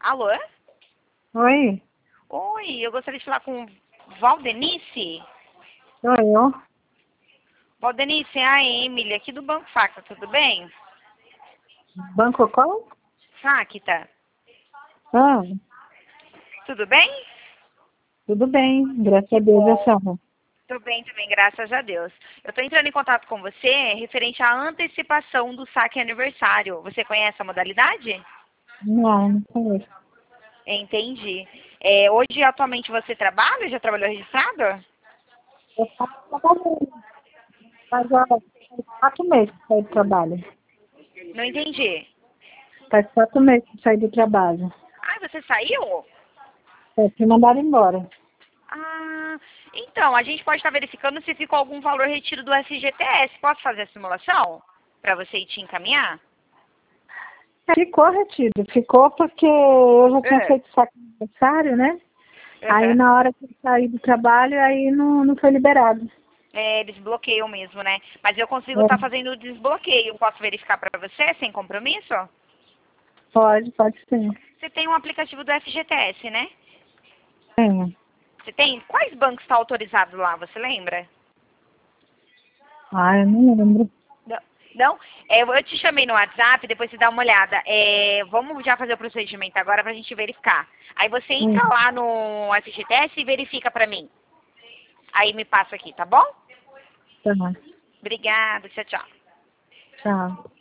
Alô? Oi, Oi, eu gostaria de falar com Valdenice. sou eu. Valdenice, é a Emily, aqui do Banco Facta, tudo bem? Banco qual? Facta, Ah, tudo bem? tudo bem, graças a Deus, a senhora. Tudo bem também, graças a Deus. Eu estou entrando em contato com você referente à antecipação do saque aniversário. Você conhece a modalidade? Não conheço. Entendi. Hoje, atualmente, você trabalha? Já trabalhou registrado? Eu faço trabalho, faz 4 meses que saí do trabalho. Não entendi. Faz 4 meses que saí do trabalho. Ah, você saiu? Fui mandada embora. Ah, então, a gente pode estar verificando se ficou algum valor retido do FGTS. Posso fazer a simulação? Para você ir te encaminhar? Ficou retido, ficou porque eu já tinha É. feito saque de aniversário, né? Aí Aham. na hora que eu saí do trabalho, aí não foi liberado. Eles bloqueiam mesmo, né? Mas eu consigo É, estar fazendo o desbloqueio. Posso verificar para você, sem compromisso? pode ser. Você tem um aplicativo do FGTS, né? Tem. Você tem? Quais bancos está autorizado lá, você lembra? Ah, eu não lembro. Não? Não? Eu te chamei no WhatsApp, depois você dá uma olhada. Vamos já fazer o procedimento agora para a gente verificar. Aí você entra Hum, lá no FGTS e verifica para mim. Aí me passa aqui, tá bom? tá. Obrigada, tchau, tchau. Tchau.